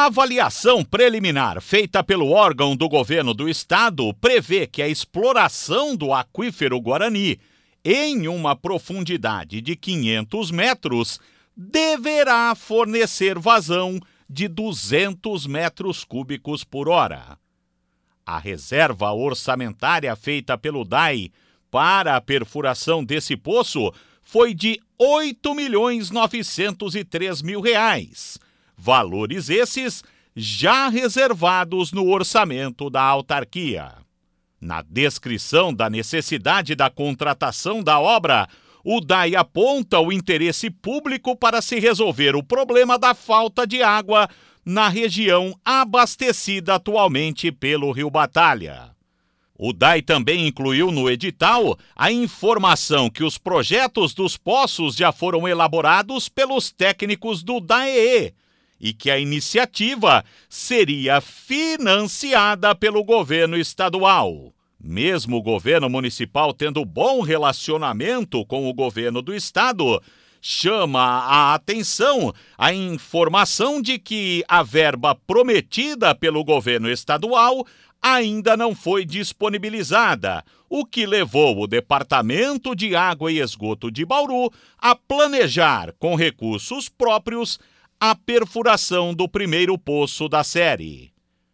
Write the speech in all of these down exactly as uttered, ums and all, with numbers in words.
A avaliação preliminar feita pelo órgão do governo do estado prevê que a exploração do aquífero Guarani em uma profundidade de quinhentos metros deverá fornecer vazão de duzentos metros cúbicos por hora. A reserva orçamentária feita pelo D A I para a perfuração desse poço foi de oito milhões novecentos e três mil reais. Valores esses já reservados no orçamento da autarquia. Na descrição da necessidade da contratação da obra, o D A I aponta o interesse público para se resolver o problema da falta de água na região abastecida atualmente pelo Rio Batalha. O D A I também incluiu no edital a informação que os projetos dos poços já foram elaborados pelos técnicos do D A E E e que a iniciativa seria financiada pelo governo estadual. Mesmo o governo municipal tendo bom relacionamento com o governo do estado, chama a atenção a informação de que a verba prometida pelo governo estadual ainda não foi disponibilizada, o que levou o Departamento de Água e Esgoto de Bauru a planejar, com recursos próprios, a perfuração do primeiro poço da série.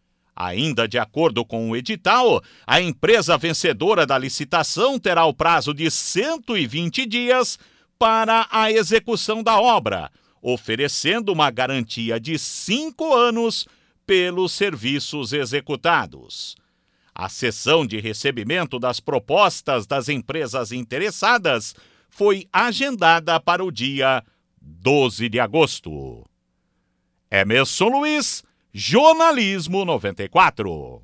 Ainda de acordo com o edital, a empresa vencedora da licitação terá o prazo de cento e vinte dias para a execução da obra, oferecendo uma garantia de cinco anos pelos serviços executados. A sessão de recebimento das propostas das empresas interessadas foi agendada para o dia doze de agosto. Emerson Luiz, Jornalismo noventa e quatro.